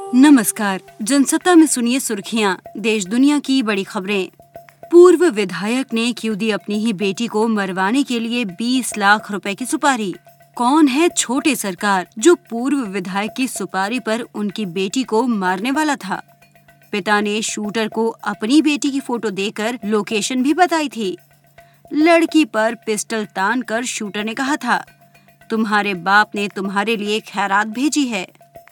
नमस्कार। जनसत्ता में सुनिए सुर्खियां, देश दुनिया की बड़ी खबरें। पूर्व विधायक ने क्यों दी अपनी ही बेटी को मरवाने के लिए 20 लाख रुपए की सुपारी। कौन है छोटे सरकार जो पूर्व विधायक की सुपारी पर उनकी बेटी को मारने वाला था। पिता ने शूटर को अपनी बेटी की फोटो देकर लोकेशन भी बताई थी। लड़की पर पिस्टल तान कर शूटर ने कहा था, तुम्हारे बाप ने तुम्हारे लिए खैरात भेजी है।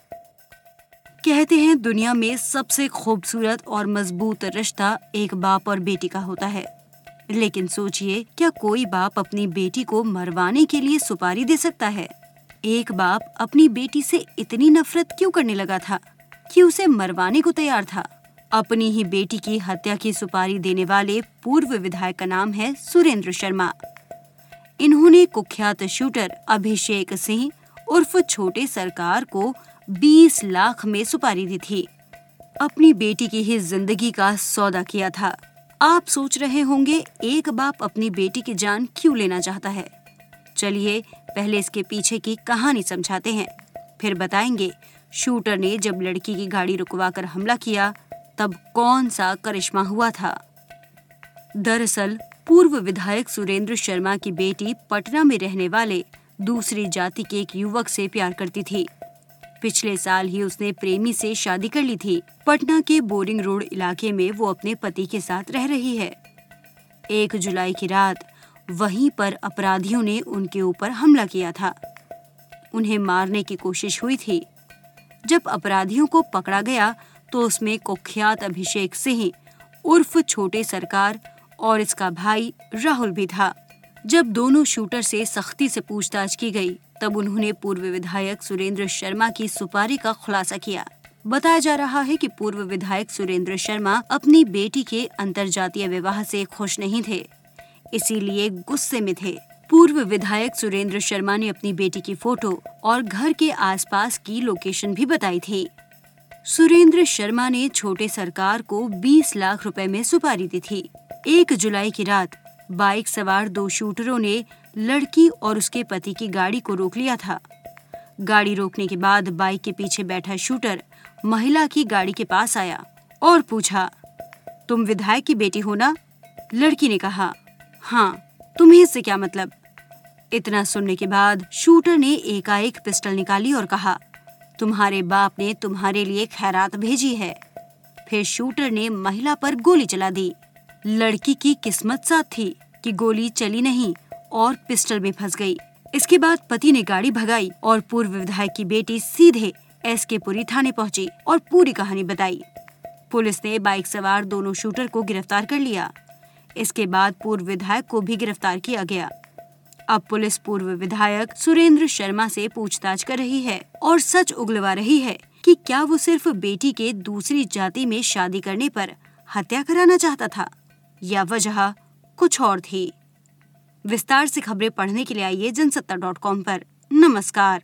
कहते हैं दुनिया में सबसे खूबसूरत और मजबूत रिश्ता एक बाप और बेटी का होता है। लेकिन सोचिए, क्या कोई बाप अपनी बेटी को मरवाने के लिए सुपारी दे सकता है? एक बाप अपनी बेटी से इतनी नफरत क्यों करने लगा था कि उसे मरवाने को तैयार था? अपनी ही बेटी की हत्या की सुपारी देने वाले पूर्व विधायक का नाम है सुरेंद्र शर्मा। इन्होंने कुख्यात शूटर अभिषेक सिंह उर्फ छोटे सरकार को 20 लाख में सुपारी दी थी। अपनी बेटी की ही जिंदगी का सौदा किया था। आप सोच रहे होंगे, एक बाप अपनी बेटी की जान क्यों लेना चाहता है? चलिए पहले इसके पीछे की कहानी समझाते हैं, फिर बताएंगे शूटर ने जब लड़की की गाड़ी रुकवाकर हमला किया तब कौन सा करिश्मा हुआ था। दरअसल पूर्व विधायक सुरेंद्र शर्मा की बेटी पटना में रहने वाले दूसरी जाति के एक युवक से प्यार करती थी। पिछले साल ही उसने प्रेमी से शादी कर ली थी। पटना के बोरिंग रोड इलाके में वो अपने पति के साथ रह रही है। 1 जुलाई की रात वहीं पर अपराधियों ने उनके ऊपर हमला किया था। उन्हें मारने की कोशिश हुई थी। जब अपराधियों को पकड़ा गया तो उसमें कुख्यात अभिषेक सिंह उर्फ छोटे सरकार और इसका भाई राहुल भी था। जब दोनों शूटर से सख्ती से पूछताछ की गई तब उन्होंने पूर्व विधायक सुरेंद्र शर्मा की सुपारी का खुलासा किया। बताया जा रहा है कि पूर्व विधायक सुरेंद्र शर्मा अपनी बेटी के अंतरजातीय विवाह से खुश नहीं थे, इसीलिए गुस्से में थे। पूर्व विधायक सुरेंद्र शर्मा ने अपनी बेटी की फोटो और घर के आसपास की लोकेशन भी बताई थी। सुरेंद्र शर्मा ने छोटे सरकार को 20 लाख रुपए में सुपारी दी थी। 1 जुलाई की रात बाइक सवार 2 शूटरों ने लड़की और उसके पति की गाड़ी को रोक लिया था। गाड़ी रोकने के बाद बाइक के पीछे बैठा शूटर महिला की गाड़ी के पास आया और पूछा, तुम विधायक की बेटी हो ना? लड़की ने कहा, हाँ, तुम्हें इससे क्या मतलब? इतना सुनने के बाद शूटर ने एकाएक पिस्टल निकाली और कहा, तुम्हारे बाप ने तुम्हारे लिए खैरात भेजी है। फिर शूटर ने महिला पर गोली चला दी। लड़की की किस्मत साथ थी कि गोली चली नहीं और पिस्टल में फंस गई। इसके बाद पति ने गाड़ी भगाई और पूर्व विधायक की बेटी सीधे एसके पुरी थाने पहुंची और पूरी कहानी बताई। पुलिस ने बाइक सवार दोनों शूटर को गिरफ्तार कर लिया। इसके बाद पूर्व विधायक को भी गिरफ्तार किया गया। अब पुलिस पूर्व विधायक सुरेंद्र शर्मा से पूछताछ कर रही है और सच उगलवा रही है कि क्या वो सिर्फ बेटी के दूसरी जाति में शादी करने पर हत्या कराना चाहता था या वजह कुछ और थी। विस्तार से खबरें पढ़ने के लिए आइए जनसत्ता.com पर। नमस्कार।